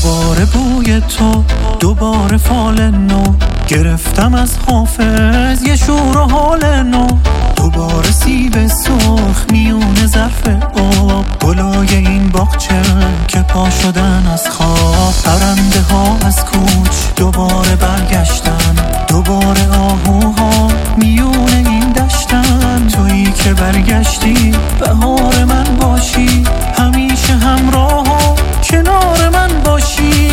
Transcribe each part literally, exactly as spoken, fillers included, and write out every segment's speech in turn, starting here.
دوباره بوی تو، دوباره فال نو، گرفتم از حافظ یه شور و حال نو. دوباره سیب سرخ میونه ظرف آب، گلای این باغچه که پا شدن از خواب. پرنده ها از کوچ دوباره برگشتن، دوباره آهوها میونه این دشتن. تویی که برگشتی بهار من باشی، همیشه همراه و کنار من باشی.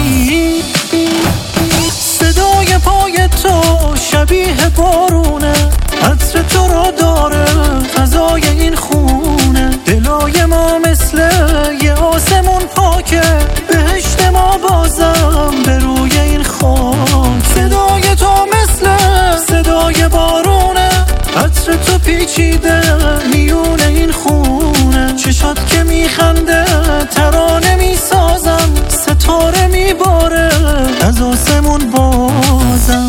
صدای پای تو شبیه بارونه، عطر تو رو داره فضای این خونه. دلای ما مثل یه آسمون پاکه، بهشت ما بازم به روی این خاک. صدای تو مثل صدای بارونه، عطر تو پیچیده میونه این خونه. چشات که میخنده ترانه میسازم، ستاره میباره از آسمون بازم.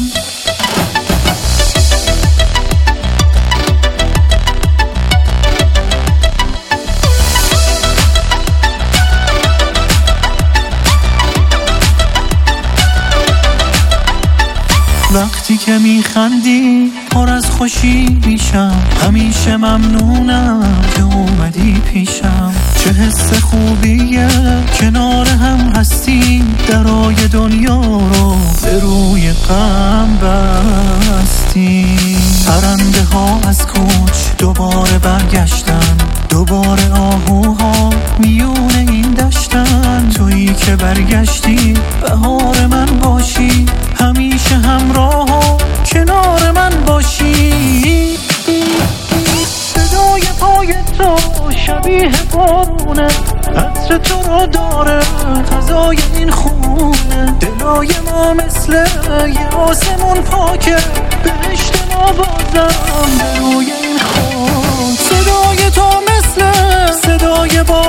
وقتی که میخندی پر از خوشی میشم، همیشه ممنونم که اومدی پیشم. چه حس خوبیه کنار هم هستیم، درای دنیا رو به روی غم بستیم. پرنده ها از کوچ دوباره برگشتن، دوباره آهوها میونه این دشتن. تویی که برگشتی بهار من باشی، همیشه همراه و کنار من باشی. صدای پای تو شبیه بارونه، عطر تو رو داره فضای این خونه. دلای ما مثل یه آسمون پاکه، بهشت ما بازم به روی این خون. صدای تو مثل صدای بارونه،